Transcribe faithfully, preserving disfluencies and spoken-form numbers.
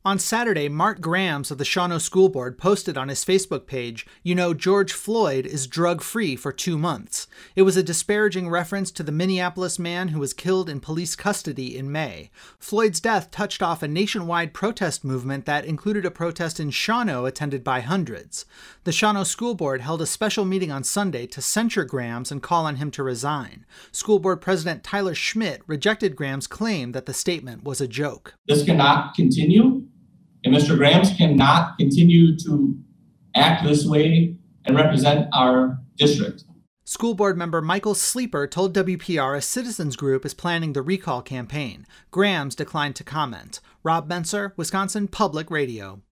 On Saturday, Mark Grams of the Shawano School Board posted on his Facebook page, "You know, George Floyd is drug-free for two months." It was a disparaging reference to the Minneapolis man who was killed in police custody in May. Floyd's death touched off a nationwide protest movement that included a protest in Shawano attended by hundreds. The Shawano School Board held a special meeting on Sunday to censure Grams and call on him to resign. School Board President Tyler Schmidt rejected Grams' claim that the statement was a joke. This cannot continue. And Mister Grams cannot continue to act this way and represent our district. School board member Michael Sleeper told W P R a citizens group is planning the recall campaign. Grams declined to comment. Rob Menser, Wisconsin Public Radio.